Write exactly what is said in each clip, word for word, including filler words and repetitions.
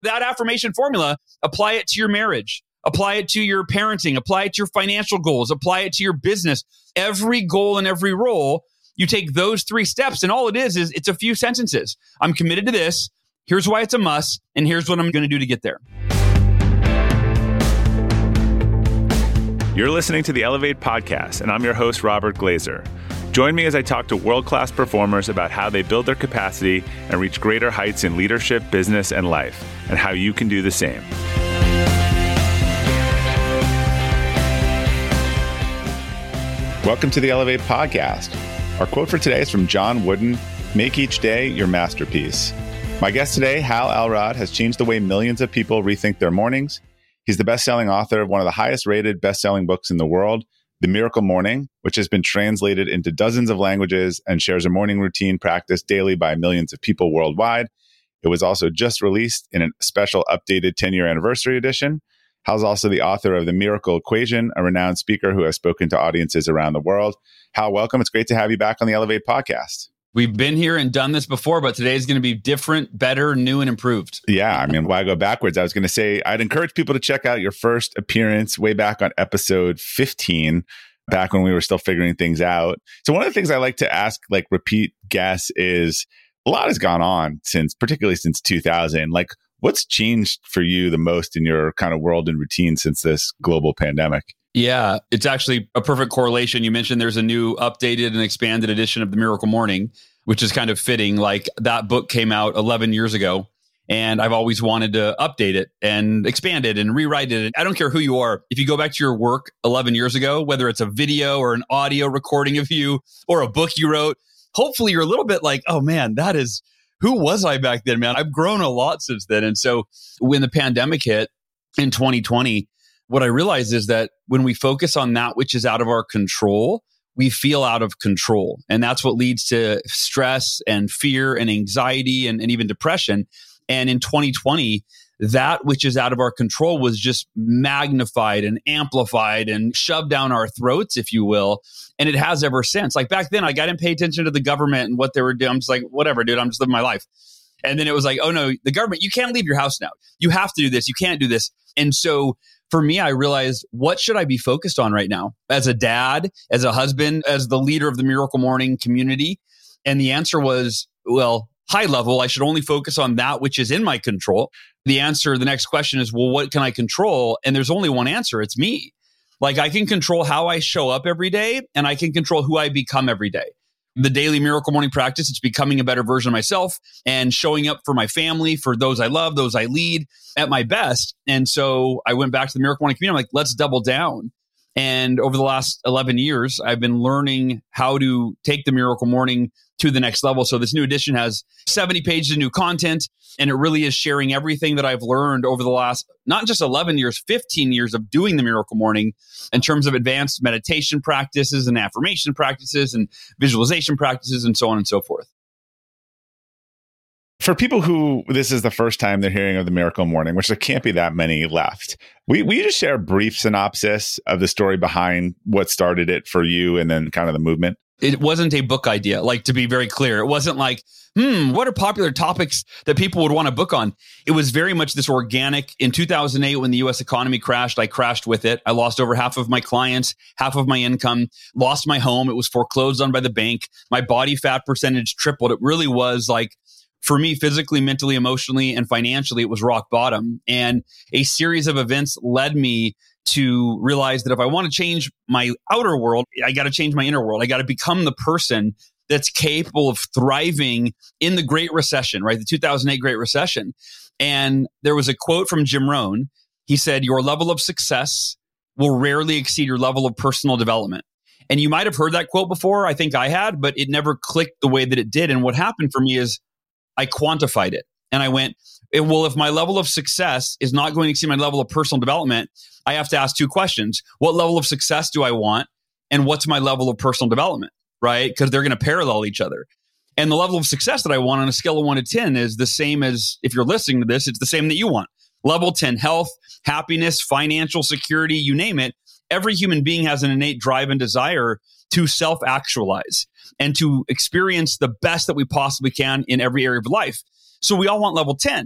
That affirmation formula, apply it to your marriage, apply it to your parenting, apply it to your financial goals, apply it to your business. Every goal and every role, you take those three steps, and all it is, is it's a few sentences. I'm committed to this. Here's why it's a must, and here's what I'm going to do to get there. You're listening to the Elevate Podcast, and I'm your host, Robert Glazer. Join me as I talk to world-class performers about how they build their capacity and reach greater heights in leadership, business, and life, and how you can do the same. Welcome to the Elevate Podcast. Our quote for today is from John Wooden: "Make each day your masterpiece." My guest today, Hal Elrod, has changed the way millions of people rethink their mornings. He's the best-selling author of one of the highest-rated best-selling books in the world, The Miracle Morning, which has been translated into dozens of languages and shares a morning routine practiced daily by millions of people worldwide. It was also just released in a special updated ten-year anniversary edition. Hal's also the author of The Miracle Equation, a renowned speaker who has spoken to audiences around the world. Hal, welcome. It's great to have you back on the Elevate Podcast. We've been here and done this before, but today is going to be different, better, new, and improved. Yeah, I mean, why go backwards? I was going to say, I'd encourage people to check out your first appearance way back on episode fifteen, back when we were still figuring things out. So one of the things I like to ask, like repeat guests, is a lot has gone on since, particularly since two thousand. Like, what's changed for you the most in your kind of world and routine since this global pandemic? Yeah, it's actually a perfect correlation. You mentioned there's a new updated and expanded edition of The Miracle Morning, which is kind of fitting. Like, that book came out eleven years ago, and I've always wanted to update it and expand it and rewrite it. I don't care who you are. If you go back to your work eleven years ago, whether it's a video or an audio recording of you or a book you wrote, hopefully you're a little bit like, oh man, that is, who was I back then, man? I've grown a lot since then. And so when the pandemic hit in twenty twenty, what I realized is that when we focus on that which is out of our control, we feel out of control. And that's what leads to stress and fear and anxiety and, and even depression. And in twenty twenty, that which is out of our control was just magnified and amplified and shoved down our throats, if you will. And it has ever since. Like, back then, like, I didn't pay attention to the government and what they were doing. I'm just like, whatever, dude, I'm just living my life. And then it was like, oh no, the government, you can't leave your house now. You have to do this. You can't do this. And so for me, I realized, what should I be focused on right now? As a dad, as a husband, as the leader of the Miracle Morning community? And the answer was, well, high level, I should only focus on that which is in my control. The answer, the next question is, well, what can I control? And there's only one answer. It's me. Like, I can control how I show up every day, and I can control who I become every day. The daily Miracle Morning practice, it's becoming a better version of myself and showing up for my family, for those I love, those I lead, at my best. And so I went back to the Miracle Morning community. I'm like, let's double down. And over the last eleven years, I've been learning how to take the Miracle Morning to the next level. So this new edition has seventy pages of new content, and it really is sharing everything that I've learned over the last, not just eleven years, fifteen years of doing the Miracle Morning in terms of advanced meditation practices and affirmation practices and visualization practices and so on and so forth. For people who this is the first time they're hearing of the Miracle Morning, which there can't be that many left, we we just share a brief synopsis of the story behind what started it for you and then kind of the movement? It wasn't a book idea, like, to be very clear. It wasn't like, hmm, what are popular topics that people would want to book on? It was very much this organic. In two thousand eight, when the U S economy crashed, I crashed with it. I lost over half of my clients, half of my income, lost my home. It was foreclosed on by the bank. My body fat percentage tripled. It really was like, for me, physically, mentally, emotionally, and financially, it was rock bottom. And a series of events led me to realize that if I want to change my outer world, I got to change my inner world. I got to become the person that's capable of thriving in the Great Recession, right? The two thousand eight Great Recession. And there was a quote from Jim Rohn. He said, your level of success will rarely exceed your level of personal development. And you might have heard that quote before. I think I had, but it never clicked the way that it did. And what happened for me is I quantified it. And I went, well, if my level of success is not going to exceed my level of personal development, I have to ask two questions. What level of success do I want? And what's my level of personal development, right? Because they're going to parallel each other. And the level of success that I want on a scale of one to ten is the same as, if you're listening to this, it's the same that you want. Level ten, health, happiness, financial security, you name it. Every human being has an innate drive and desire to self-actualize and to experience the best that we possibly can in every area of life. So we all want level ten.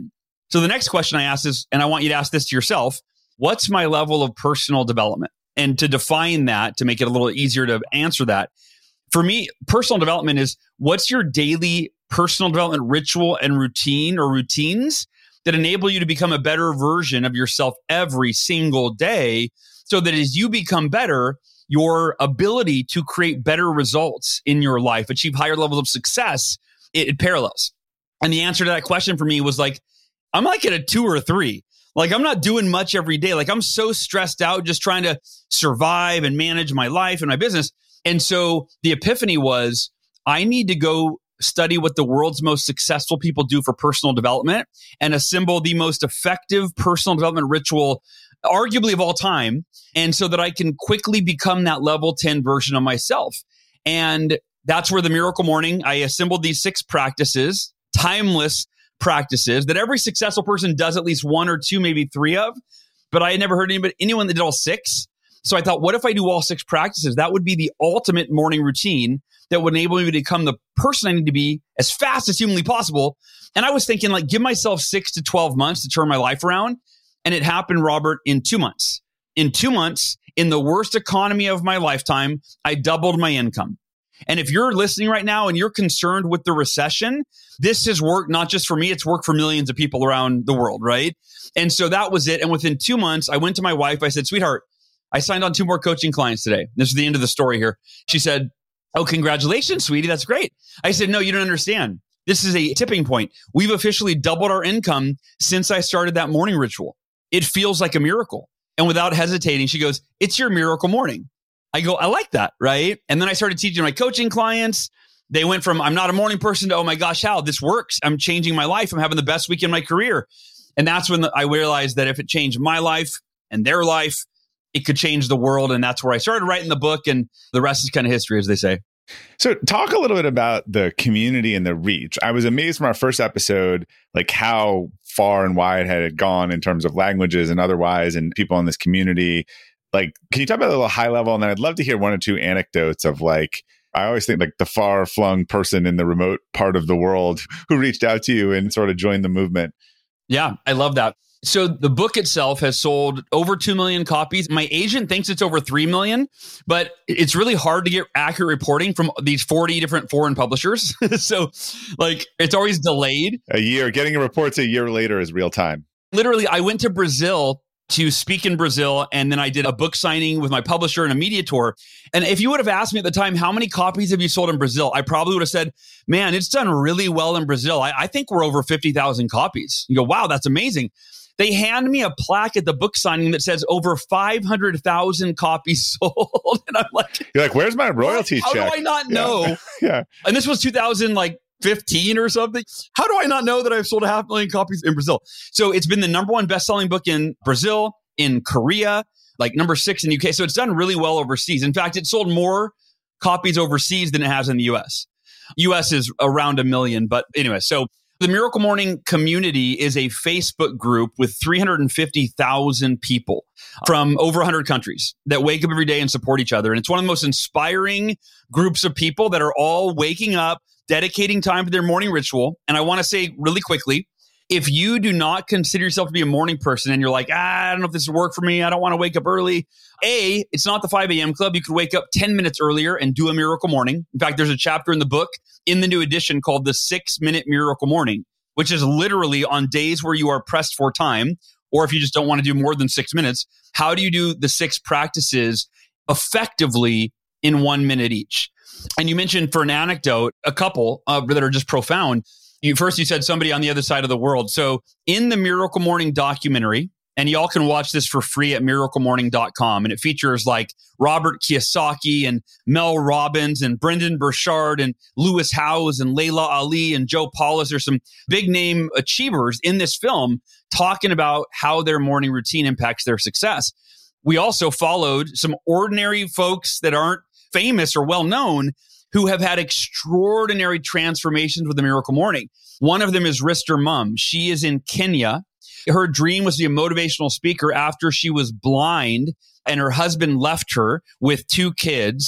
So the next question I ask is, and I want you to ask this to yourself, what's my level of personal development? And to define that, to make it a little easier to answer that, for me, personal development is what's your daily personal development ritual and routine or routines that enable you to become a better version of yourself every single day, so that as you become better, your ability to create better results in your life, achieve higher levels of success, it, it parallels. And the answer to that question for me was like, I'm like at a two or a three. Like I'm not doing much every day. Like I'm so stressed out just trying to survive and manage my life and my business. And so the epiphany was, I need to go study what the world's most successful people do for personal development and assemble the most effective personal development ritual, arguably of all time. And so that I can quickly become that level ten version of myself. And that's where the Miracle Morning, I assembled these six practices, timeless practices that every successful person does at least one or two, maybe three of. But I had never heard anybody, anyone that did all six. So I thought, what if I do all six practices? That would be the ultimate morning routine that would enable me to become the person I need to be as fast as humanly possible. And I was thinking, like, give myself six to twelve months to turn my life around. And it happened, Robert, in two months. In two months, in the worst economy of my lifetime, I doubled my income. And if you're listening right now and you're concerned with the recession, this has worked not just for me, it's worked for millions of people around the world, right? And so that was it. And within two months, I went to my wife. I said, sweetheart, I signed on two more coaching clients today. This is the end of the story here. She said, oh, congratulations, sweetie. That's great. I said, no, you don't understand. This is a tipping point. We've officially doubled our income since I started that morning ritual. It feels like a miracle. And without hesitating, she goes, it's your miracle morning. I go, I like that, right? And then I started teaching my coaching clients. They went from, I'm not a morning person to, oh my gosh, Hal, this works. I'm changing my life. I'm having the best week in my career. And that's when I realized that if it changed my life and their life, it could change the world. And that's where I started writing the book. And the rest is kind of history, as they say. So talk a little bit about the community and the reach. I was amazed from our first episode, like how far and wide had it gone in terms of languages and otherwise, and people in this community. Like, can you talk about a little high level? And then I'd love to hear one or two anecdotes of, like, I always think like the far flung person in the remote part of the world who reached out to you and sort of joined the movement. Yeah, I love that. So the book itself has sold over two million copies. My agent thinks it's over three million, but it's really hard to get accurate reporting from these forty different foreign publishers. So like it's always delayed. A year, getting reports a year later is real time. Literally, I went to Brazil to speak in Brazil, and then I did a book signing with my publisher and a media tour. And if you would have asked me at the time, how many copies have you sold in Brazil? I probably would have said, man, it's done really well in Brazil. I, I think we're over fifty thousand copies. You go, wow, that's amazing. They hand me a plaque at the book signing that says over five hundred thousand copies sold. And I'm like, you're like, where's my royalty how check? How do I not know? Yeah. yeah. And this was two thousand fifteen or something. How do I not know that I've sold a half million copies in Brazil? So it's been the number one best-selling book in Brazil, in Korea, like number six in the U K. So it's done really well overseas. In fact, it sold more copies overseas than it has in the U S. U S is around a million. But anyway, so the Miracle Morning community is a Facebook group with three hundred fifty thousand people from over one hundred countries that wake up every day and support each other. And it's one of the most inspiring groups of people that are all waking up, dedicating time to their morning ritual. And I want to say really quickly, if you do not consider yourself to be a morning person and you're like, ah, I don't know if this will work for me, I don't want to wake up early. A, it's not the five a.m. club. You could wake up ten minutes earlier and do a miracle morning. In fact, there's a chapter in the book in the new edition called the six minute miracle morning, which is literally on days where you are pressed for time, or if you just don't want to do more than six minutes, how do you do the six practices effectively in one minute each? And you mentioned, for an anecdote, a couple uh, that are just profound. You, first, you said somebody on the other side of the world. So in the Miracle Morning documentary, and y'all can watch this for free at miracle morning dot com, and it features like Robert Kiyosaki and Mel Robbins and Brendan Burchard and Lewis Howes and Layla Ali and Joe Paulus. There's some big name achievers in this film talking about how their morning routine impacts their success. We also followed some ordinary folks that aren't famous or well known who have had extraordinary transformations with the Miracle Morning. One of them is Rister Mum. She is in Kenya. Her dream was to be a motivational speaker after she was blind and her husband left her with two kids.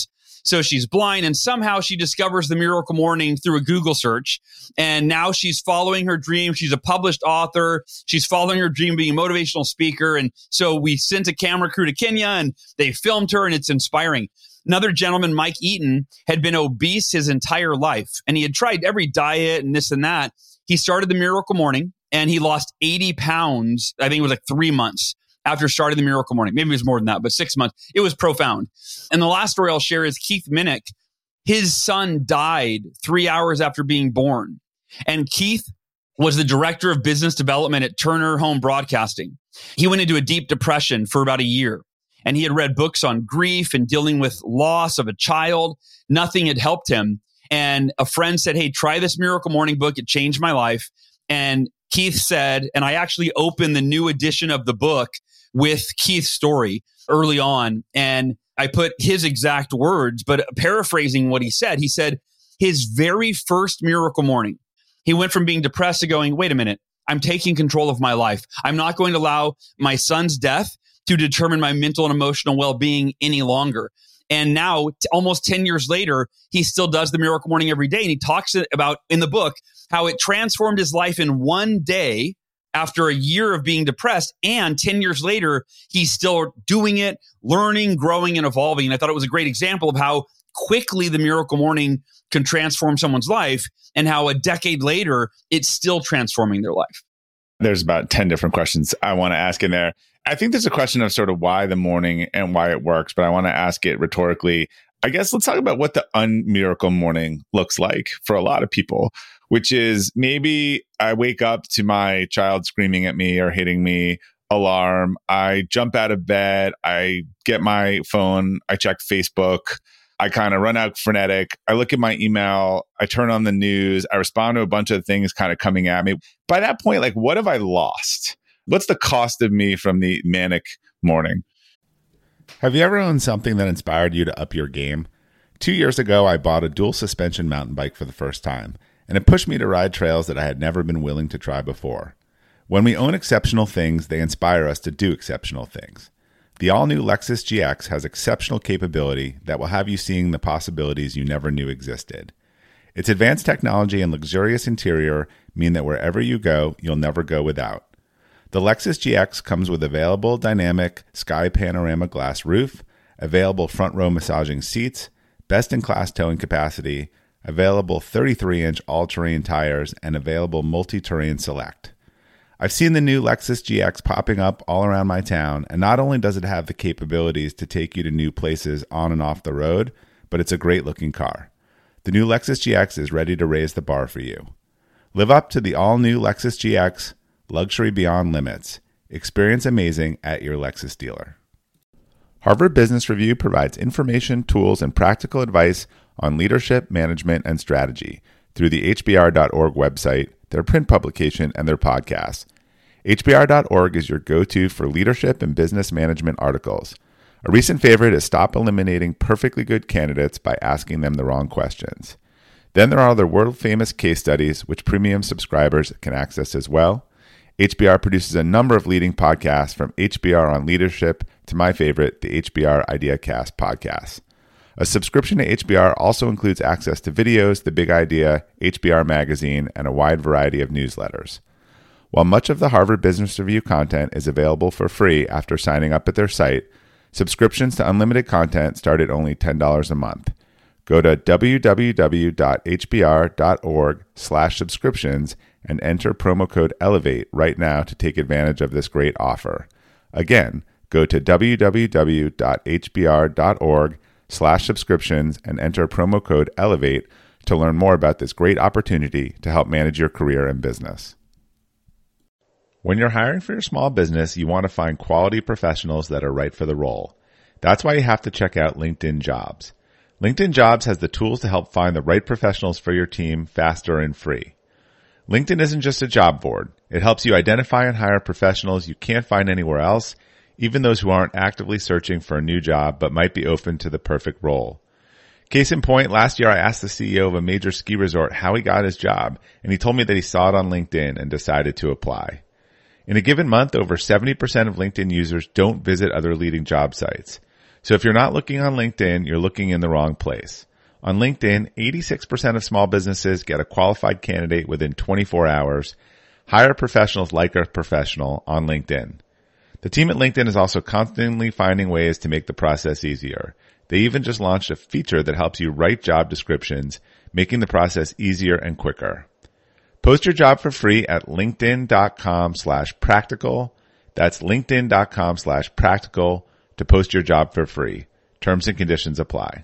So she's blind, and somehow she discovers the Miracle Morning through a Google search. And now she's following her dream. She's a published author. She's following her dream being a motivational speaker. And so we sent a camera crew to Kenya and they filmed her, and it's inspiring. Another gentleman, Mike Eaton, had been obese his entire life, and he had tried every diet and this and that. He started the Miracle Morning and he lost eighty pounds. I think it was like three months after starting the Miracle Morning. Maybe it was more than that, but six months. It was profound. And the last story I'll share is Keith Minnick. His son died three hours after being born. And Keith was the director of business development at Turner Home Broadcasting. He went into a deep depression for about a year. And he had read books on grief and dealing with loss of a child. Nothing had helped him. And a friend said, hey, try this Miracle Morning book. It changed my life. And Keith said, and I actually opened the new edition of the book with Keith's story early on. And I put his exact words, but paraphrasing what he said, he said his very first Miracle Morning, he went from being depressed to going, wait a minute, I'm taking control of my life. I'm not going to allow my son's death to determine my mental and emotional well-being any longer. And now, t- almost ten years later, he still does the Miracle Morning every day. And he talks about in the book how it transformed his life in one day after a year of being depressed. And ten years later, he's still doing it, learning, growing, and evolving. And I thought it was a great example of how quickly the Miracle Morning can transform someone's life and how a decade later, it's still transforming their life. There's about ten different questions I want to ask in there. I think there's a question of sort of why the morning and why it works, but I want to ask it rhetorically. I guess let's talk about what the un-Miracle Morning looks like for a lot of people, which is maybe I wake up to my child screaming at me or hitting me, alarm. I jump out of bed. I get my phone. I check Facebook. I kind of run out frenetic. I look at my email. I turn on the news. I respond to a bunch of things kind of coming at me. By that point, like, what have I lost? What's the cost of me from the manic morning? Have you ever owned something that inspired you to up your game? Two years ago, I bought a dual suspension mountain bike for the first time, and it pushed me to ride trails that I had never been willing to try before. When we own exceptional things, they inspire us to do exceptional things. The all-new Lexus G X has exceptional capability that will have you seeing the possibilities you never knew existed. Its advanced technology and luxurious interior mean that wherever you go, you'll never go without. The Lexus G X comes with available dynamic sky panorama glass roof, available front row massaging seats, best-in-class towing capacity, available thirty-three inch all-terrain tires, and available multi-terrain select. I've seen the new Lexus G X popping up all around my town, and not only does it have the capabilities to take you to new places on and off the road, but it's a great-looking car. The new Lexus G X is ready to raise the bar for you. Live up to the all-new Lexus G X, luxury beyond limits. Experience amazing at your Lexus dealer. Harvard Business Review provides information, tools, and practical advice on leadership, management, and strategy through the H B R dot org website, their print publication, and their podcasts. H B R dot org is your go-to for leadership and business management articles. A recent favorite is Stop Eliminating Perfectly Good Candidates by Asking Them the Wrong Questions. Then there are the world-famous case studies, which premium subscribers can access as well. H B R produces a number of leading podcasts, from H B R on leadership to my favorite, the H B R IdeaCast podcast. A subscription to H B R also includes access to videos, The Big Idea, H B R Magazine, and a wide variety of newsletters. While much of the Harvard Business Review content is available for free after signing up at their site, subscriptions to unlimited content start at only ten dollars a month. Go to w w w dot h b r dot org slash subscriptions and enter promo code ELEVATE right now to take advantage of this great offer. Again, go to w w w dot h b r dot org slash subscriptions and enter promo code ELEVATE to learn more about this great opportunity to help manage your career and business. When you're hiring for your small business, you want to find quality professionals that are right for the role. That's why you have to check out LinkedIn Jobs. LinkedIn Jobs has the tools to help find the right professionals for your team faster and free. LinkedIn isn't just a job board. It helps you identify and hire professionals you can't find anywhere else, even those who aren't actively searching for a new job but might be open to the perfect role. Case in point, last year I asked the C E O of a major ski resort how he got his job, and he told me that he saw it on LinkedIn and decided to apply. In a given month, over seventy percent of LinkedIn users don't visit other leading job sites. So if you're not looking on LinkedIn, you're looking in the wrong place. On LinkedIn, eighty-six percent of small businesses get a qualified candidate within twenty-four hours. Hire professionals like a professional on LinkedIn. The team at LinkedIn is also constantly finding ways to make the process easier. They even just launched a feature that helps you write job descriptions, making the process easier and quicker. Post your job for free at linkedin.com slash practical. That's linkedin.com slash practical to post your job for free. Terms and conditions apply.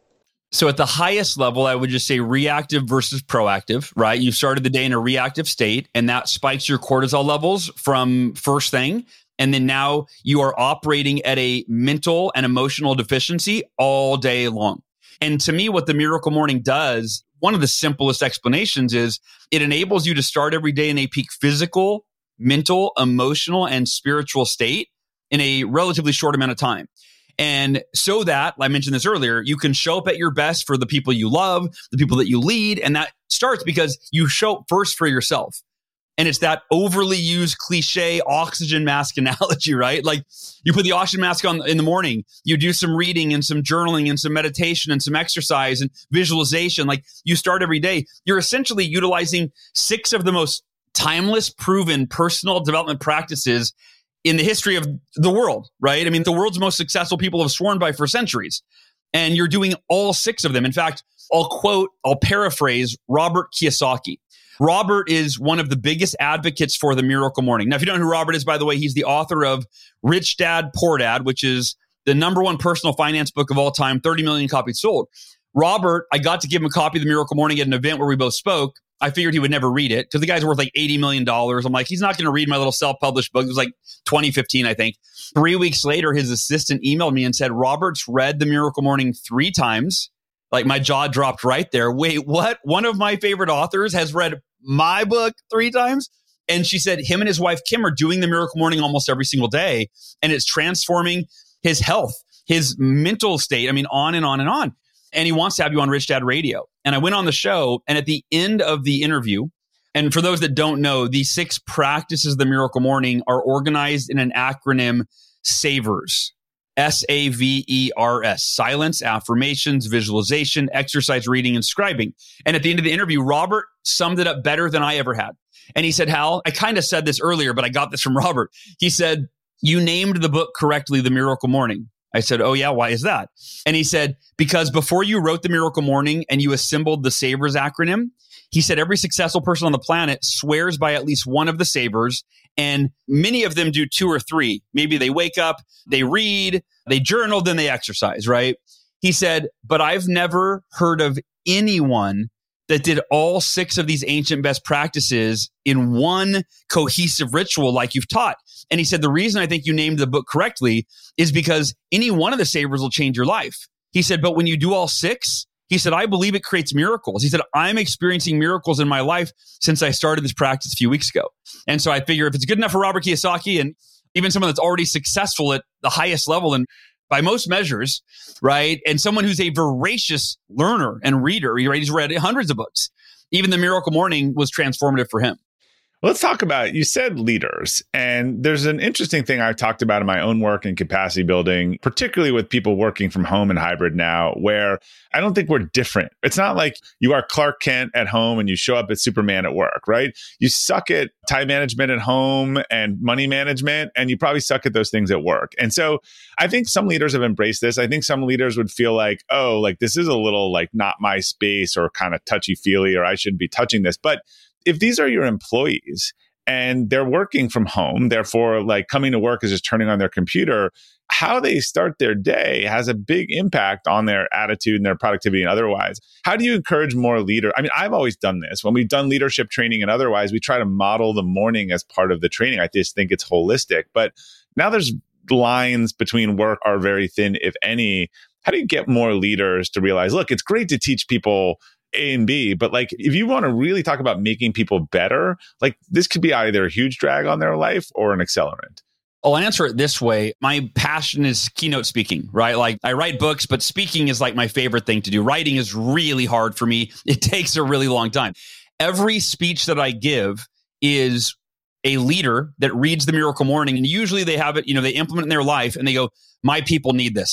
So at the highest level, I would just say reactive versus proactive, right? You started the day in a reactive state, and that spikes your cortisol levels from first thing. And then now you are operating at a mental and emotional deficiency all day long. And to me, what the Miracle Morning does, one of the simplest explanations is it enables you to start every day in a peak physical, mental, emotional, and spiritual state in a relatively short amount of time. And so that, I mentioned this earlier, you can show up at your best for the people you love, the people that you lead. And that starts because you show up first for yourself. And it's that overly used cliche oxygen mask analogy, right? Like you put the oxygen mask on in the morning, you do some reading and some journaling and some meditation and some exercise and visualization. Like you start every day, you're essentially utilizing six of the most timeless, proven personal development practices in the history of the world, right? I mean, the world's most successful people have sworn by for centuries, and you're doing all six of them. In fact, I'll quote, I'll paraphrase Robert Kiyosaki. Robert is one of the biggest advocates for the Miracle Morning. Now, if you don't know who Robert is, by the way, he's the author of Rich Dad, Poor Dad, which is the number one personal finance book of all time, thirty million copies sold. Robert, I got to give him a copy of the Miracle Morning at an event where we both spoke. I figured he would never read it because the guy's worth like eighty million dollars. I'm like, he's not going to read my little self-published book. It was like twenty fifteen, I think. Three weeks later, his assistant emailed me and said, Robert's read the Miracle Morning three times. Like my jaw dropped right there. Wait, what? One of my favorite authors has read my book three times? And she said him and his wife, Kim, are doing the Miracle Morning almost every single day. And it's transforming his health, his mental state. I mean, on and on and on. And he wants to have you on Rich Dad Radio. And I went on the show, and at the end of the interview, and for those that don't know, the six practices of the Miracle Morning are organized in an acronym, SAVERS. S A V E R S. Silence, affirmations, visualization, exercise, reading, and scribing. And at the end of the interview, Robert summed it up better than I ever had. And he said, Hal, I kind of said this earlier, but I got this from Robert. He said, you named the book correctly, The Miracle Morning. I said, oh yeah, why is that? And he said, because before you wrote The Miracle Morning and you assembled the SAVERS acronym, he said every successful person on the planet swears by at least one of the SAVERS, and many of them do two or three. Maybe they wake up, they read, they journal, then they exercise, right? He said, but I've never heard of anyone that did all six of these ancient best practices in one cohesive ritual like you've taught. And he said, the reason I think you named the book correctly is because any one of the SAVERS will change your life. He said, but when you do all six, he said, I believe it creates miracles. He said, I'm experiencing miracles in my life since I started this practice a few weeks ago. And so I figure if it's good enough for Robert Kiyosaki and even someone that's already successful at the highest level and by most measures, right? And someone who's a voracious learner and reader, right? He's read hundreds of books. Even the Miracle Morning was transformative for him. Let's talk about, you said leaders, and there's an interesting thing I've talked about in my own work in capacity building, particularly with people working from home and hybrid now, where I don't think we're different. It's not like you are Clark Kent at home and you show up as Superman at work, right? You suck at time management at home and money management, and you probably suck at those things at work. And so I think some leaders have embraced this. I think some leaders would feel like, oh, like this is a little like not my space or kind of touchy-feely, or I shouldn't be touching this. But if these are your employees and they're working from home, therefore like coming to work is just turning on their computer, how they start their day has a big impact on their attitude and their productivity and otherwise. How do you encourage more leader? I mean, I've always done this. When we've done leadership training and otherwise, we try to model the morning as part of the training. I just think it's holistic. But now there's lines between work are very thin, if any. How do you get more leaders to realize, look, it's great to teach people A and B, but like if you want to really talk about making people better, like this could be either a huge drag on their life or an accelerant? I'll answer it this way. My passion is keynote speaking, right? Like I write books, but speaking is like my favorite thing to do. Writing is really hard for me. It takes a really long time. Every speech that I give is a leader that reads the Miracle Morning, and usually they have it, you know, they implement it in their life and they go, my people need this.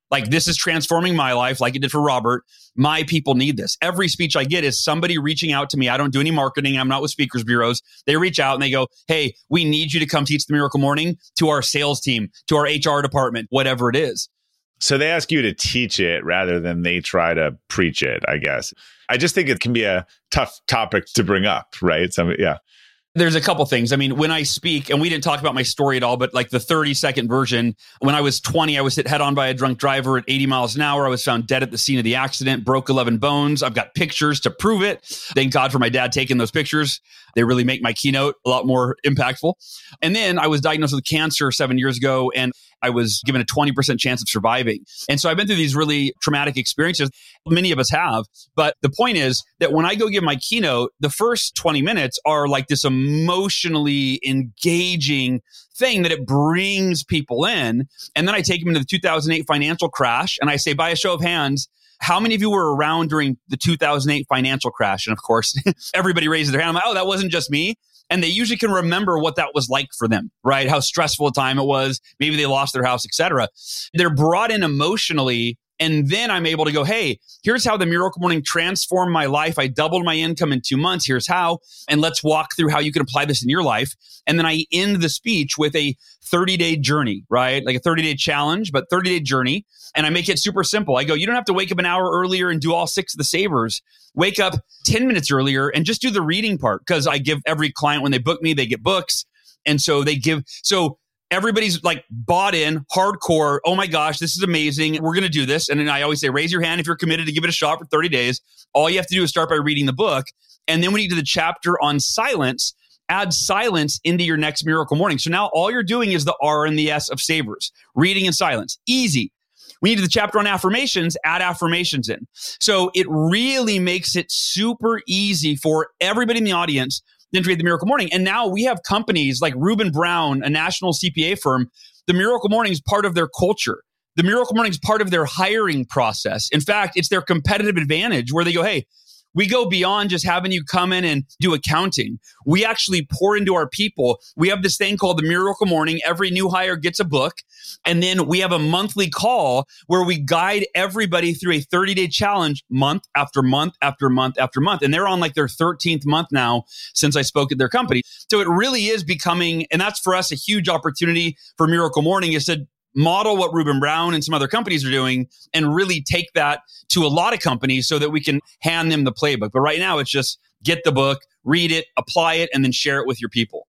Like, this is transforming my life like it did for Robert. My people need this. Every speech I get is somebody reaching out to me. I don't do any marketing. I'm not with speakers bureaus. They reach out and they go, hey, we need you to come teach the Miracle Morning to our sales team, to our H R department, whatever it is. So they ask you to teach it rather than they try to preach it, I guess. I just think it can be a tough topic to bring up, right? So, yeah. There's a couple things. I mean, when I speak, and we didn't talk about my story at all, but like the thirty second version, when I was twenty, I was hit head on by a drunk driver at eighty miles an hour. I was found dead at the scene of the accident, broke eleven bones. I've got pictures to prove it. Thank God for my dad taking those pictures. They really make my keynote a lot more impactful. And then I was diagnosed with cancer seven years ago, and I was given a twenty percent chance of surviving. And so I've been through these really traumatic experiences. Many of us have. But the point is that when I go give my keynote, the first twenty minutes are like this emotionally engaging thing that it brings people in. And then I take them into the two thousand eight financial crash. And I say, by a show of hands, how many of you were around during the two thousand eight financial crash? And of course, everybody raises their hand. I'm like, oh, that wasn't just me. And they usually can remember what that was like for them, right? How stressful a time it was. Maybe they lost their house, et cetera. They're brought in emotionally. And then I'm able to go, hey, here's how the Miracle Morning transformed my life. I doubled my income in two months. Here's how. And let's walk through how you can apply this in your life. And then I end the speech with a thirty-day journey, right? Like a thirty-day challenge, but thirty-day journey. And I make it super simple. I go, you don't have to wake up an hour earlier and do all six of the savers. Wake up ten minutes earlier and just do the reading part. Because I give every client, when they book me, they get books. And so they give, so everybody's like bought in, hardcore. Oh my gosh, this is amazing. We're going to do this. And then I always say, raise your hand if you're committed to give it a shot for thirty days. All you have to do is start by reading the book. And then when you do the chapter on silence, add silence into your next Miracle Morning. So now all you're doing is the R and the S of savers, reading and silence. Easy. We need the chapter on affirmations, add affirmations in. So it really makes it super easy for everybody in the audience to read the Miracle Morning. And now we have companies like Reuben Brown, a national C P A firm. The Miracle Morning is part of their culture. The Miracle Morning is part of their hiring process. In fact, it's their competitive advantage where they go, hey, we go beyond just having you come in and do accounting. We actually pour into our people. We have this thing called the Miracle Morning. Every new hire gets a book. And then we have a monthly call where we guide everybody through a thirty-day challenge month after month after month after month. And they're on like their thirteenth month now since I spoke at their company. So it really is becoming, and that's for us a huge opportunity for Miracle Morning, is to model what Reuben Brown and some other companies are doing and really take that to a lot of companies so that we can hand them the playbook. But right now it's just get the book, read it, apply it, and then share it with your people.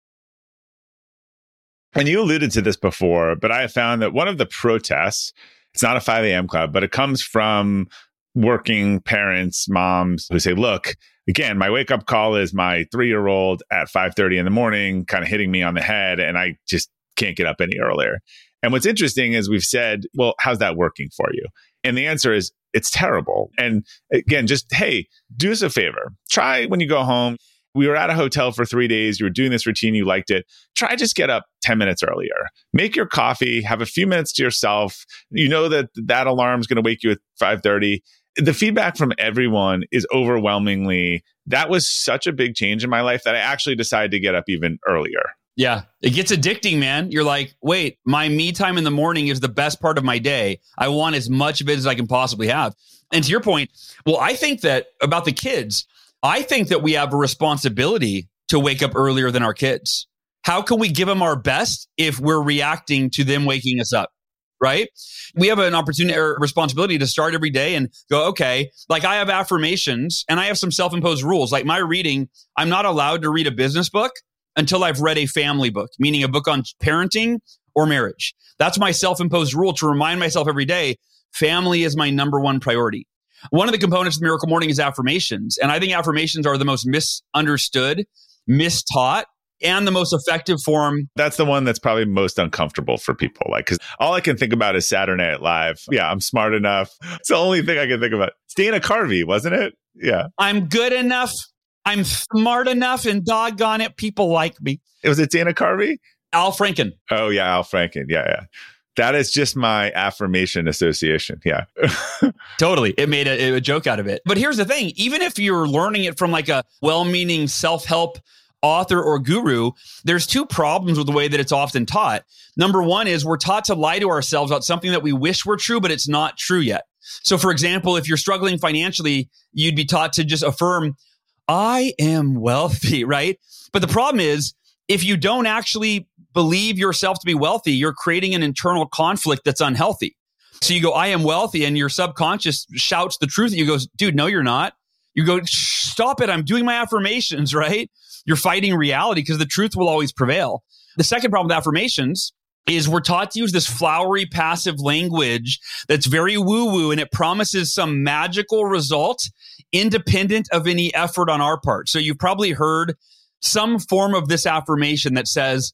And you alluded to this before, but I have found that one of the protests, it's not a five a.m. club, but it comes from working parents, moms who say, look, again, my wake up call is my three-year-old at five thirty in the morning, kind of hitting me on the head, and I just can't get up any earlier. And what's interesting is we've said, well, how's that working for you? And the answer is, it's terrible. And again, just, hey, do us a favor. Try when you go home. We were at a hotel for three days. You were doing this routine. You liked it. Try just get up ten minutes earlier. Make your coffee. Have a few minutes to yourself. You know that that alarm is going to wake you at five thirty. The feedback from everyone is overwhelmingly, that was such a big change in my life that I actually decided to get up even earlier. Yeah, it gets addicting, man. You're like, wait, my me time in the morning is the best part of my day. I want as much of it as I can possibly have. And to your point, well, I think that about the kids, I think that we have a responsibility to wake up earlier than our kids. How can we give them our best if we're reacting to them waking us up? Right? We have an opportunity or responsibility to start every day and go, okay, like I have affirmations and I have some self-imposed rules. Like my reading, I'm not allowed to read a business book until I've read a family book, meaning a book on parenting or marriage. That's my self-imposed rule to remind myself every day, family is my number one priority. One of the components of Miracle Morning is affirmations. And I think affirmations are the most misunderstood, mistaught, and the most effective form. That's the one that's probably most uncomfortable for people. Like, because all I can think about is Saturday Night Live. Yeah, I'm smart enough. It's the only thing I can think about. It's Dana Carvey, wasn't it? Yeah. I'm good enough. I'm smart enough, and doggone it, people like me. It was it Dana Carvey? Al Franken. Oh, yeah, Al Franken. Yeah, yeah. That is just my affirmation association. Yeah. Totally. It made a, a joke out of it. But here's the thing. Even if you're learning it from like a well-meaning self-help author or guru, there's two problems with the way that it's often taught. Number one is we're taught to lie to ourselves about something that we wish were true, but it's not true yet. So for example, if you're struggling financially, you'd be taught to just affirm, I am wealthy, right? But the problem is, if you don't actually believe yourself to be wealthy, you're creating an internal conflict that's unhealthy. So you go, I am wealthy, and your subconscious shouts the truth. And you go, dude, no, you're not. You go, stop it. I'm doing my affirmations, right? You're fighting reality because the truth will always prevail. The second problem with affirmations is we're taught to use this flowery, passive language that's very woo-woo, and it promises some magical result independent of any effort on our part. So you've probably heard some form of this affirmation that says,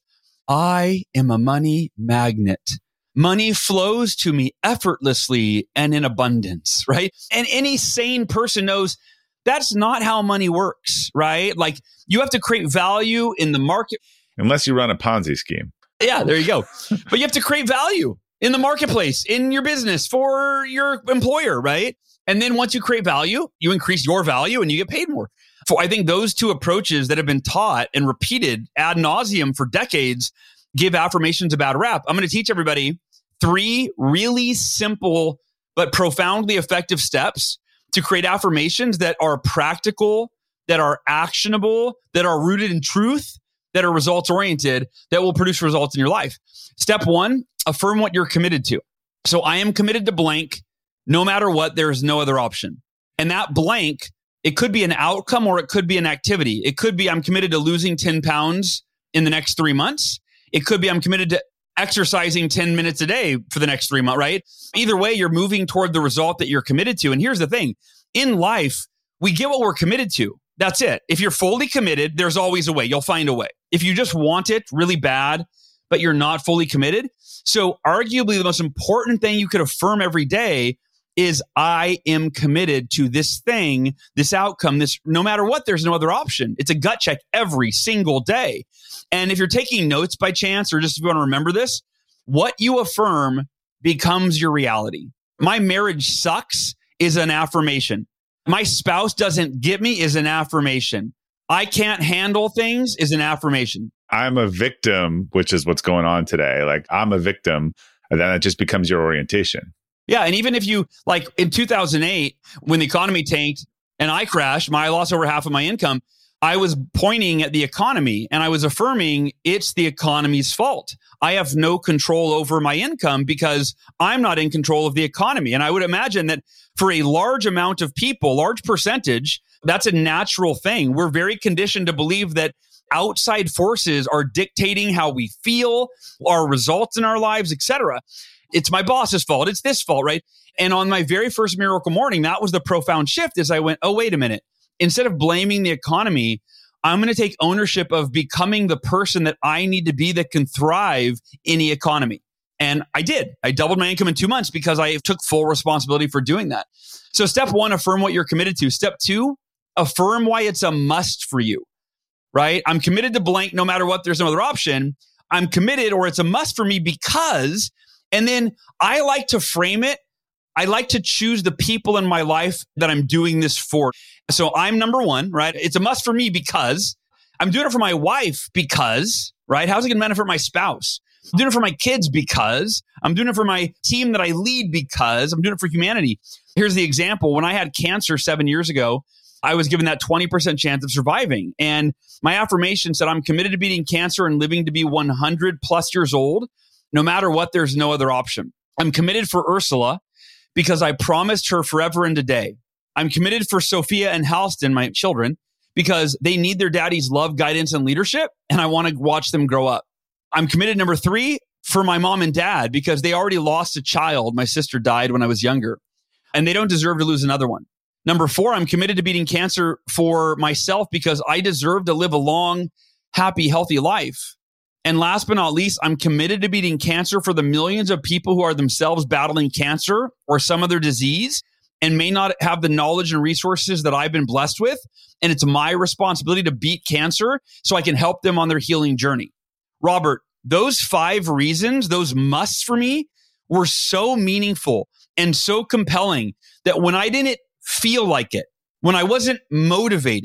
I am a money magnet. Money flows to me effortlessly and in abundance, right? And any sane person knows that's not how money works, right? Like you have to create value in the market. Unless you run a Ponzi scheme. Yeah, there you go. But you have to create value in the marketplace, in your business, for your employer, right? And then once you create value, you increase your value and you get paid more. So I think those two approaches that have been taught and repeated ad nauseum for decades give affirmations a bad rap. I'm going to teach everybody three really simple but profoundly effective steps to create affirmations that are practical, that are actionable, that are rooted in truth, that are results oriented, that will produce results in your life. Step one, affirm what you're committed to. So I am committed to blank. No matter what, there is no other option. And that blank, it could be an outcome or it could be an activity. It could be I'm committed to losing ten pounds in the next three months. It could be I'm committed to exercising ten minutes a day for the next three months, right? Either way, you're moving toward the result that you're committed to. And here's the thing. In life, we get what we're committed to. That's it. If you're fully committed, there's always a way. You'll find a way. If you just want it really bad, but you're not fully committed. So arguably the most important thing you could affirm every day is I am committed to this thing, this outcome, this, no matter what, there's no other option. It's a gut check every single day. And if you're taking notes by chance, or just if you want to remember this, what you affirm becomes your reality. My marriage sucks is an affirmation. My spouse doesn't get me is an affirmation. I can't handle things is an affirmation. I'm a victim, which is what's going on today. Like I'm a victim, and then it just becomes your orientation. Yeah. And even if you, like in two thousand eight, when the economy tanked and I crashed, my I lost over half of my income, I was pointing at the economy and I was affirming it's the economy's fault. I have no control over my income because I'm not in control of the economy. And I would imagine that for a large amount of people, large percentage, that's a natural thing. We're very conditioned to believe that outside forces are dictating how we feel, our results in our lives, et cetera. It's my boss's fault. It's this fault, right? And on my very first Miracle Morning, that was the profound shift as I went, oh, wait a minute. Instead of blaming the economy, I'm going to take ownership of becoming the person that I need to be that can thrive in the economy. And I did. I doubled my income in two months because I took full responsibility for doing that. So step one, affirm what you're committed to. Step two, affirm why it's a must for you, right? I'm committed to blank no matter what. There's no other option. I'm committed, or it's a must for me because, and then I like to frame it. I like to choose the people in my life that I'm doing this for. So I'm number one, right? It's a must for me because I'm doing it for my wife because, right? How's it going to benefit my spouse? I'm doing it for my kids because I'm doing it for my team that I lead because I'm doing it for humanity. Here's the example. When I had cancer seven years ago, I was given that twenty percent chance of surviving. And my affirmation said, I'm committed to beating cancer and living to be one hundred plus years old. No matter what, there's no other option. I'm committed for Ursula because I promised her forever and a day. I'm committed for Sophia and Halston, my children, because they need their daddy's love, guidance, and leadership, and I want to watch them grow up. I'm committed, number three, for my mom and dad because they already lost a child. My sister died when I was younger, and they don't deserve to lose another one. Number four, I'm committed to beating cancer for myself because I deserve to live a long, happy, healthy life. And last but not least, I'm committed to beating cancer for the millions of people who are themselves battling cancer or some other disease and may not have the knowledge and resources that I've been blessed with. And it's my responsibility to beat cancer so I can help them on their healing journey. Robert, those five reasons, those musts for me were so meaningful and so compelling that when I didn't feel like it, when I wasn't motivated,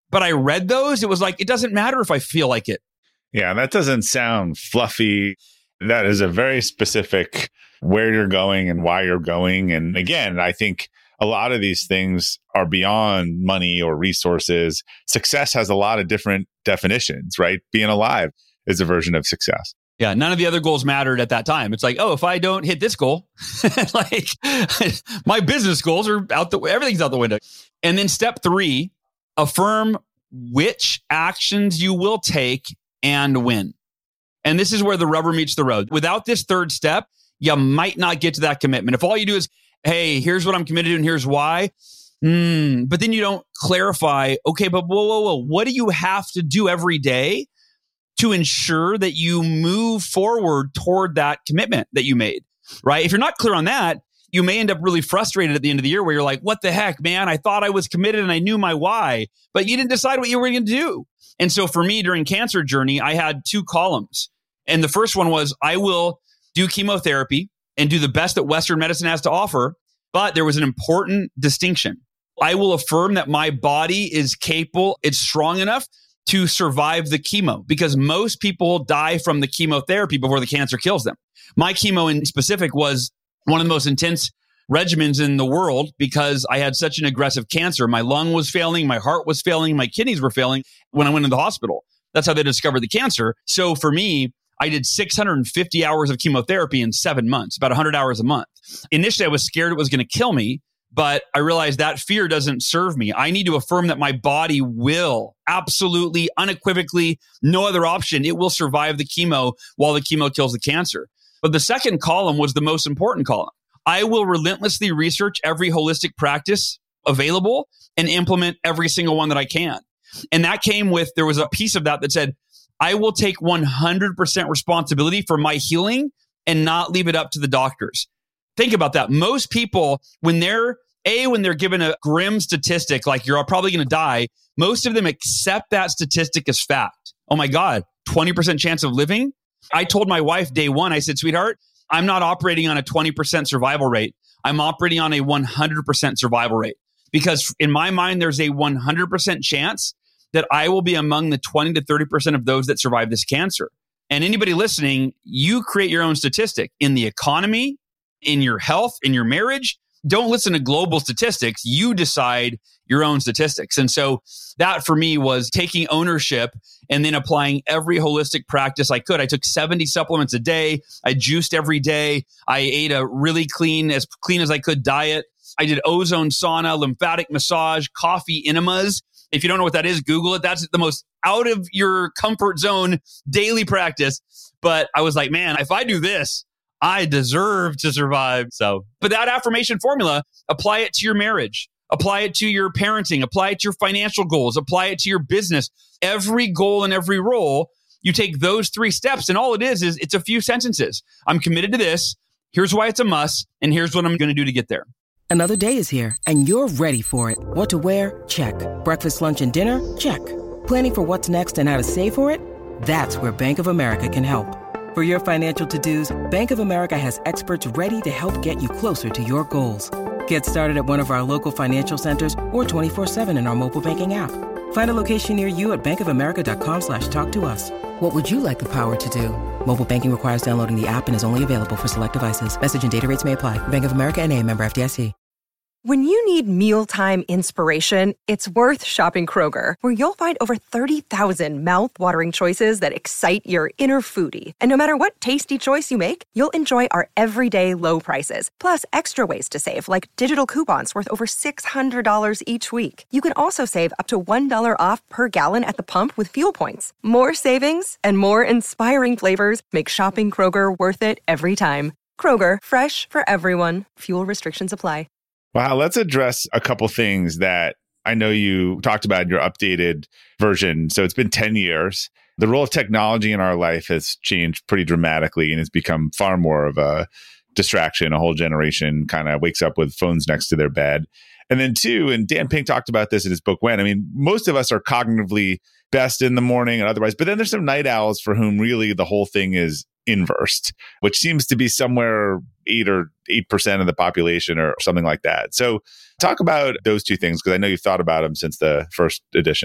but I read those. It was like, it doesn't matter if I feel like it. Yeah, that doesn't sound fluffy. That is a very specific where you're going and why you're going. And again, I think a lot of these things are beyond money or resources. Success has a lot of different definitions, right? Being alive is a version of success. Yeah, none of the other goals mattered at that time. It's like, oh, if I don't hit this goal, like my business goals are out the everything's out the window. And then step three, affirm which actions you will take and when. And this is where the rubber meets the road. Without this third step, you might not get to that commitment. If all you do is, hey, here's what I'm committed to and here's why. Mm, but then you don't clarify, okay, but whoa, whoa, whoa, what do you have to do every day to ensure that you move forward toward that commitment that you made, right? If you're not clear on that, you may end up really frustrated at the end of the year where you're like, what the heck, man? I thought I was committed and I knew my why, but you didn't decide what you were going to do. And so for me during cancer journey, I had two columns. And the first one was, I will do chemotherapy and do the best that Western medicine has to offer. But there was an important distinction. I will affirm that my body is capable, it's strong enough to survive the chemo, because most people die from the chemotherapy before the cancer kills them. My chemo in specific was one of the most intense regimens in the world because I had such an aggressive cancer. My lung was failing, my heart was failing, my kidneys were failing when I went into the hospital. That's how they discovered the cancer. So for me, I did six hundred fifty hours of chemotherapy in seven months, about one hundred hours a month. Initially, I was scared it was going to kill me, but I realized that fear doesn't serve me. I need to affirm that my body will absolutely, unequivocally, no other option. It will survive the chemo while the chemo kills the cancer. But the second column was the most important column. I will relentlessly research every holistic practice available and implement every single one that I can. And that came with, there was a piece of that that said, I will take one hundred percent responsibility for my healing and not leave it up to the doctors. Think about that. Most people, when they're, A, when they're given a grim statistic, like you're probably going to die, most of them accept that statistic as fact. Oh my God, twenty percent chance of living? I told my wife day one, I said, sweetheart, I'm not operating on a twenty percent survival rate. I'm operating on a one hundred percent survival rate. Because in my mind, there's a one hundred percent chance that I will be among the twenty to thirty percent of those that survive this cancer. And anybody listening, you create your own statistic in the economy, in your health, in your marriage. Don't listen to global statistics. You decide your own statistics. And so that for me was taking ownership and then applying every holistic practice I could. I took seventy supplements a day. I juiced every day. I ate a really clean, as clean as I could diet. I did ozone sauna, lymphatic massage, coffee enemas. If you don't know what that is, Google it. That's the most out of your comfort zone daily practice. But I was like, man, if I do this, I deserve to survive. So, but that affirmation formula, apply it to your marriage, apply it to your parenting, apply it to your financial goals, apply it to your business. Every goal and every role, you take those three steps, and all it is, is it's a few sentences. I'm committed to this. Here's why it's a must. And here's what I'm going to do to get there. Another day is here, and you're ready for it. What to wear? Check. Breakfast, lunch, and dinner? Check. Planning for what's next and how to save for it? That's where Bank of America can help. For your financial to-dos, Bank of America has experts ready to help get you closer to your goals. Get started at one of our local financial centers or twenty-four seven in our mobile banking app. Find a location near you at bankofamerica.com slash talk to us. What would you like the power to do? Mobile banking requires downloading the app and is only available for select devices. Message and data rates may apply. Bank of America N A, member F D I C. When you need mealtime inspiration, it's worth shopping Kroger, where you'll find over thirty thousand mouth-watering choices that excite your inner foodie. And no matter what tasty choice you make, you'll enjoy our everyday low prices, plus extra ways to save, like digital coupons worth over six hundred dollars each week. You can also save up to one dollar off per gallon at the pump with fuel points. More savings and more inspiring flavors make shopping Kroger worth it every time. Kroger, fresh for everyone. Fuel restrictions apply. Wow, let's address a couple things that I know you talked about in your updated version. So it's been ten years. The role of technology in our life has changed pretty dramatically and it's become far more of a distraction. A whole generation kind of wakes up with phones next to their bed. And then two, and Dan Pink talked about this in his book, When. I mean, most of us are cognitively best in the morning and otherwise, but then there's some night owls for whom really the whole thing is inversed, which seems to be somewhere eight or eight percent of the population or something like that. So talk about those two things, because I know you've thought about them since the first edition.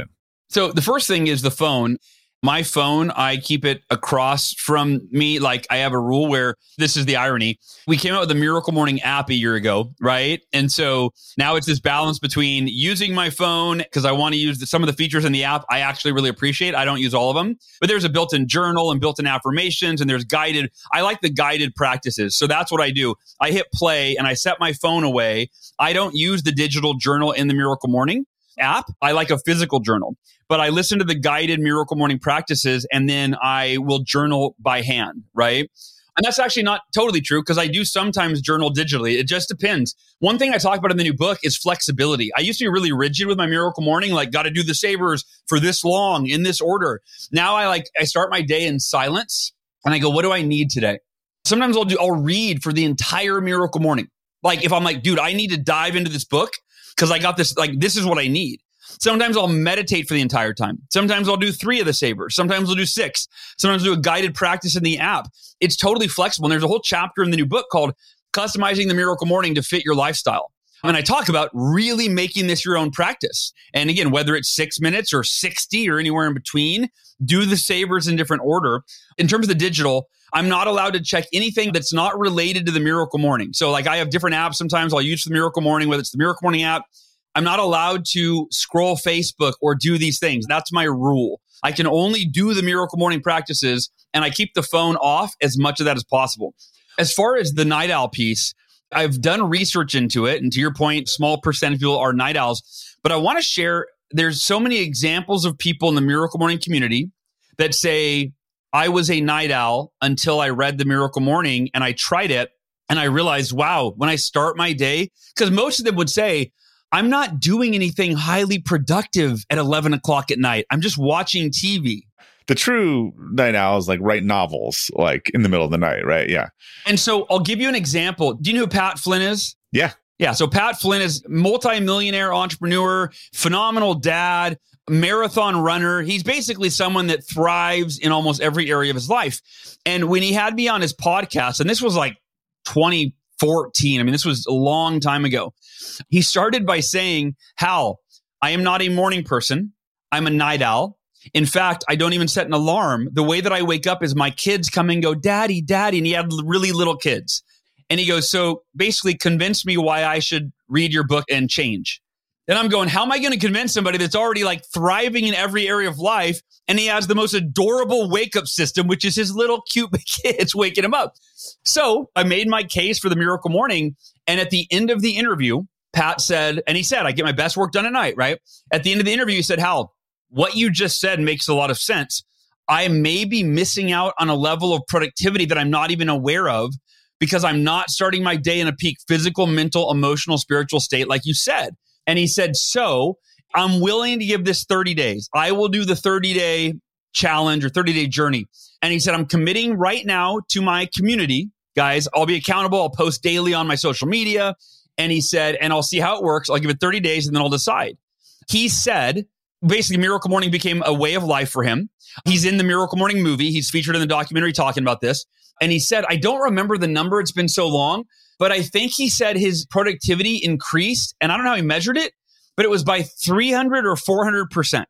So the first thing is the phone. My phone, I keep it across from me. Like I have a rule where this is the irony. We came out with the Miracle Morning app a year ago, right? And so now it's this balance between using my phone because I want to use the, some of the features in the app I actually really appreciate. I don't use all of them, but there's a built-in journal and built-in affirmations and there's guided. I like the guided practices. So that's what I do. I hit play and I set my phone away. I don't use the digital journal in the Miracle Morning app. I like a physical journal, but I listen to the guided Miracle Morning practices and then I will journal by hand, right? And that's actually not totally true because I do sometimes journal digitally. It just depends. One thing I talk about in the new book is flexibility. I used to be really rigid with my Miracle Morning, like got to do the savers for this long in this order. Now I like, I start my day in silence and I go, what do I need today? Sometimes I'll do, I'll read for the entire Miracle Morning. Like if I'm like, dude, I need to dive into this book because I got this, like, this is what I need. Sometimes I'll meditate for the entire time. Sometimes I'll do three of the savers. Sometimes I'll do six. Sometimes I'll do a guided practice in the app. It's totally flexible. And there's a whole chapter in the new book called Customizing the Miracle Morning to Fit Your Lifestyle. And I talk about really making this your own practice. And again, whether it's six minutes or sixty or anywhere in between, do the savers in different order. In terms of the digital, I'm not allowed to check anything that's not related to the Miracle Morning. So like I have different apps. Sometimes I'll use the Miracle Morning, whether it's the Miracle Morning app. I'm not allowed to scroll Facebook or do these things. That's my rule. I can only do the Miracle Morning practices and I keep the phone off as much of that as possible. As far as the night owl piece, I've done research into it. And to your point, small percentage of people are night owls. But I want to share, there's so many examples of people in the Miracle Morning community that say, I was a night owl until I read the Miracle Morning and I tried it. And I realized, wow, when I start my day, because most of them would say, I'm not doing anything highly productive at eleven o'clock at night. I'm just watching T V. The true night owls like write novels like in the middle of the night, right? Yeah. And so I'll give you an example. Do you know who Pat Flynn is? Yeah. Yeah. So Pat Flynn is multi-millionaire entrepreneur, phenomenal dad, marathon runner. He's basically someone that thrives in almost every area of his life. And when he had me on his podcast, and this was like twenty fourteen, I mean, this was a long time ago. He started by saying, Hal, I am not a morning person. I'm a night owl. In fact, I don't even set an alarm. The way that I wake up is my kids come and go, Daddy, Daddy. And he had really little kids. And he goes, so basically convince me why I should read your book and change. And I'm going, how am I going to convince somebody that's already like thriving in every area of life? And he has the most adorable wake up system, which is his little cute kids waking him up. So I made my case for the Miracle Morning. And at the end of the interview, Pat said, and he said, I get my best work done at night, right? At the end of the interview, he said, Hal, what you just said makes a lot of sense. I may be missing out on a level of productivity that I'm not even aware of because I'm not starting my day in a peak physical, mental, emotional, spiritual state like you said. And he said, so I'm willing to give this thirty days. I will do the thirty day challenge or thirty day journey. And he said, I'm committing right now to my community. Guys, I'll be accountable. I'll post daily on my social media. And he said, and I'll see how it works. I'll give it thirty days and then I'll decide. He said, basically, Miracle Morning became a way of life for him. He's in the Miracle Morning movie. He's featured in the documentary talking about this. And he said, I don't remember the number. It's been so long. But I think he said his productivity increased. And I don't know how he measured it, but it was by three hundred or four hundred percent.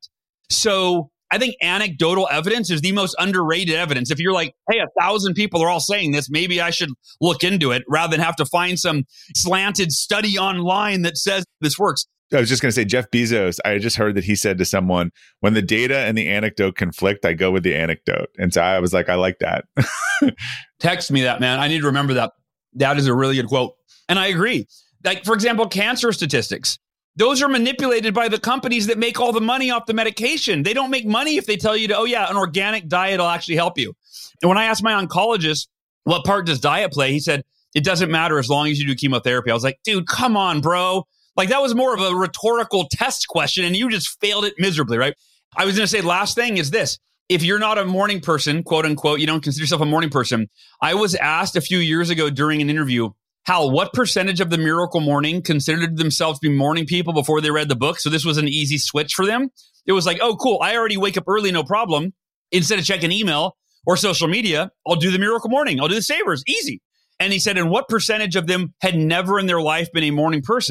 So I think anecdotal evidence is the most underrated evidence. If you're like, hey, a thousand people are all saying this, maybe I should look into it rather than have to find some slanted study online that says this works. I was just going to say, Jeff Bezos, I just heard that he said to someone, when the data and the anecdote conflict, I go with the anecdote. And so I was like, I like that. Text me that, man. I need to remember that. That is a really good quote. And I agree. Like, for example, cancer statistics. Those are manipulated by the companies that make all the money off the medication. They don't make money if they tell you to, oh yeah, an organic diet will actually help you. And when I asked my oncologist, what part does diet play? He said, it doesn't matter as long as you do chemotherapy. I was like, dude, come on, bro. Like that was more of a rhetorical test question and you just failed it miserably, right? I was going to say last thing is this. If you're not a morning person, quote unquote, you don't consider yourself a morning person. I was asked a few years ago during an interview, Hal, what percentage of the Miracle Morning considered themselves to be morning people before they read the book? So this was an easy switch for them. It was like, oh, cool. I already wake up early, no problem. Instead of checking email or social media, I'll do the Miracle Morning. I'll do the savers. Easy. And he said, and what percentage of them had never in their life been a morning person?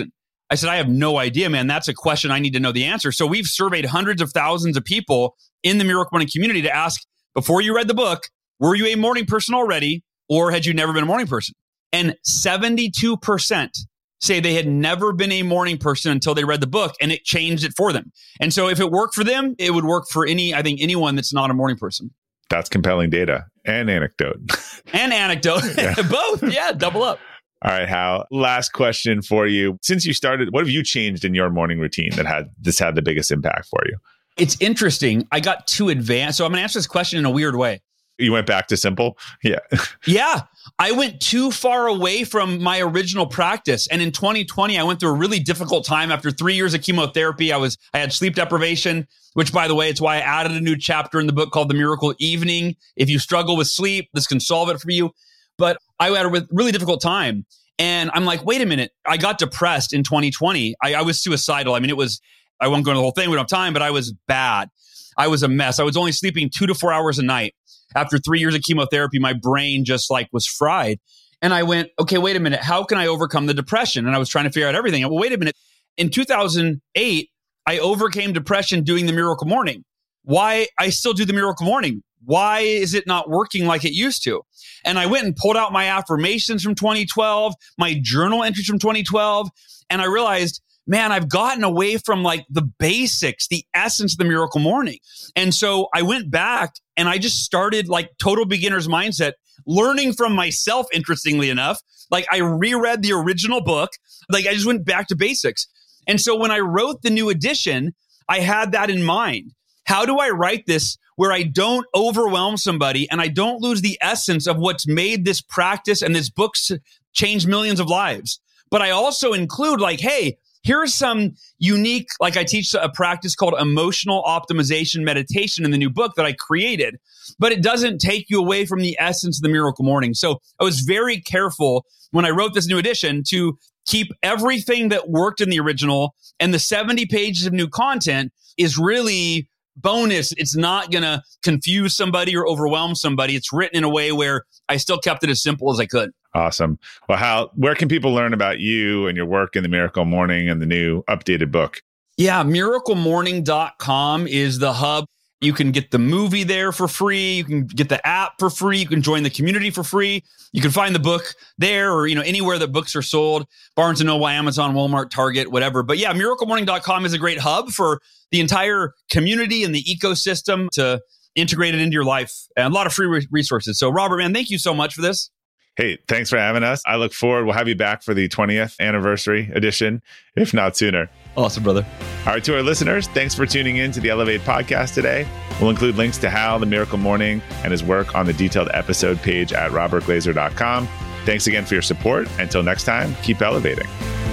I said, I have no idea, man. That's a question I need to know the answer. So we've surveyed hundreds of thousands of people in the Miracle Morning community to ask, before you read the book, were you a morning person already, or had you never been a morning person? And seventy-two percent say they had never been a morning person until they read the book, and it changed it for them. And so if it worked for them, it would work for any, I think, anyone that's not a morning person. That's compelling data and anecdote. And anecdote. Yeah. Both. Yeah, double up. All right, Hal, last question for you. Since you started, what have you changed in your morning routine that had this had the biggest impact for you? It's interesting. I got too advanced. So I'm going to answer this question in a weird way. You went back to simple? Yeah. Yeah. I went too far away from my original practice. And in twenty twenty, I went through a really difficult time. After three years of chemotherapy, I was I had sleep deprivation, which, by the way, it's why I added a new chapter in the book called The Miracle Evening. If you struggle with sleep, this can solve it for you. But I had a really difficult time. And I'm like, wait a minute. I got depressed in twenty twenty. I, I was suicidal. I mean, it was, I won't go into the whole thing. We don't have time, but I was bad. I was a mess. I was only sleeping two to four hours a night. After three years of chemotherapy, my brain just like was fried. And I went, okay, wait a minute. How can I overcome the depression? And I was trying to figure out everything. Well, wait a minute. In two thousand eight, I overcame depression doing the Miracle Morning. Why? I still do the Miracle Morning. Why is it not working like it used to? And I went and pulled out my affirmations from twenty twelve, my journal entries from twenty twelve. And I realized, man, I've gotten away from like the basics, the essence of the Miracle Morning. And so I went back and I just started like total beginner's mindset, learning from myself, interestingly enough. Like I reread the original book. Like I just went back to basics. And so when I wrote the new edition, I had that in mind. How do I write this where I don't overwhelm somebody and I don't lose the essence of what's made this practice and this book change millions of lives? But I also include like, hey, here's some unique, like I teach a practice called emotional optimization meditation in the new book that I created, but it doesn't take you away from the essence of the Miracle Morning. So I was very careful when I wrote this new edition to keep everything that worked in the original, and the seventy pages of new content is really bonus. It's not going to confuse somebody or overwhelm somebody. It's written in a way where I still kept it as simple as I could. Awesome. Well, Hal, where can people learn about you and your work in the Miracle Morning and the new updated book? Yeah, miracle morning dot com is the hub. You can get the movie there for free. You can get the app for free. You can join the community for free. You can find the book there or, you know, anywhere that books are sold, Barnes and Noble, Amazon, Walmart, Target, whatever. But yeah, miracle morning dot com is a great hub for the entire community and the ecosystem to integrate it into your life. And a lot of free re- resources. So Robert, man, thank you so much for this. Hey, thanks for having us. I look forward. We'll have you back for the twentieth anniversary edition, if not sooner. Awesome, brother. All right, to our listeners, thanks for tuning in to the Elevate podcast today. We'll include links to Hal, the Miracle Morning, and his work on the detailed episode page at robert glazer dot com. Thanks again for your support. Until next time, keep elevating.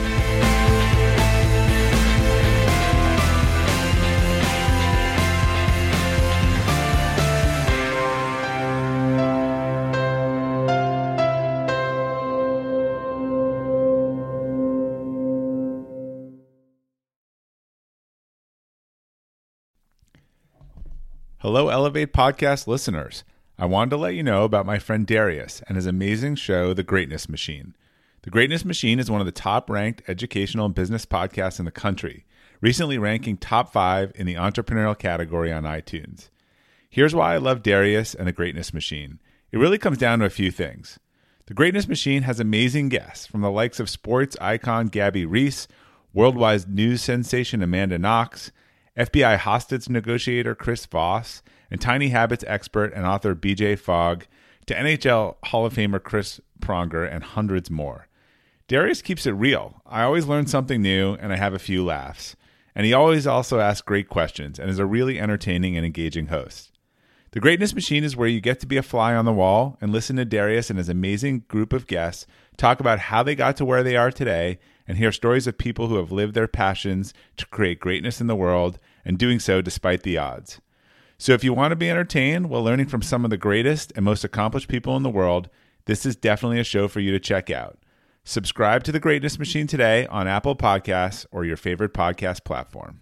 Hello, Elevate podcast listeners. I wanted to let you know about my friend Darius and his amazing show, The Greatness Machine. The Greatness Machine is one of the top-ranked educational and business podcasts in the country, recently ranking top five in the entrepreneurial category on iTunes. Here's why I love Darius and The Greatness Machine. It really comes down to a few things. The Greatness Machine has amazing guests from the likes of sports icon Gabby Reese, worldwide news sensation Amanda Knox, F B I hostage negotiator Chris Voss, and Tiny Habits expert and author B J Fogg, to N H L Hall of Famer Chris Pronger, and hundreds more. Darius keeps it real. I always learn something new, and I have a few laughs. And he always also asks great questions and is a really entertaining and engaging host. The Greatness Machine is where you get to be a fly on the wall and listen to Darius and his amazing group of guests talk about how they got to where they are today and hear stories of people who have lived their passions to create greatness in the world and doing so despite the odds. So if you want to be entertained while learning from some of the greatest and most accomplished people in the world, this is definitely a show for you to check out. Subscribe to The Greatness Machine today on Apple Podcasts or your favorite podcast platform.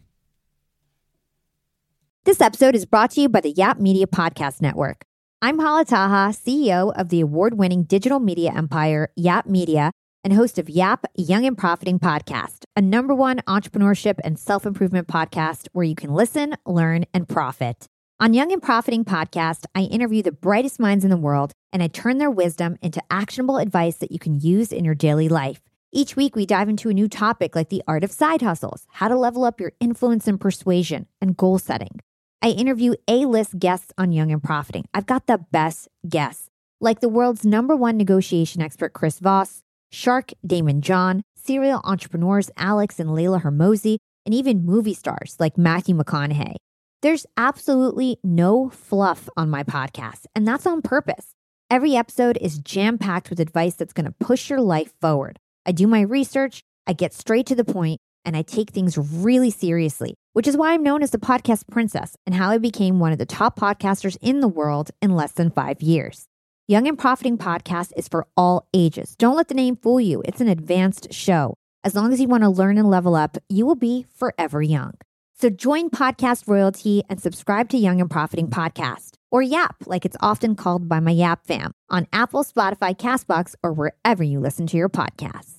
This episode is brought to you by the Yap Media Podcast Network. I'm Hala Taha, C E O of the award-winning digital media empire, Yap Media, and host of Yap Young and Profiting Podcast, a number one entrepreneurship and self-improvement podcast where you can listen, learn, and profit. On Young and Profiting Podcast, I interview the brightest minds in the world, and I turn their wisdom into actionable advice that you can use in your daily life. Each week, we dive into a new topic like the art of side hustles, how to level up your influence and persuasion, and goal setting. I interview A-list guests on Young and Profiting. I've got the best guests, like the world's number one negotiation expert, Chris Voss, Shark Damon John, serial entrepreneurs Alex and Layla Hermosi, and even movie stars like Matthew McConaughey. There's absolutely no fluff on my podcast, and that's on purpose. Every episode is jam-packed with advice that's going to push your life forward. I do my research, I get straight to the point, and I take things really seriously, which is why I'm known as the podcast princess and how I became one of the top podcasters in the world in less than five years. Young and Profiting Podcast is for all ages. Don't let the name fool you. It's an advanced show. As long as you want to learn and level up, you will be forever young. So join Podcast Royalty and subscribe to Young and Profiting Podcast, or Yap, like it's often called by my Yap fam, on Apple, Spotify, CastBox, or wherever you listen to your podcasts.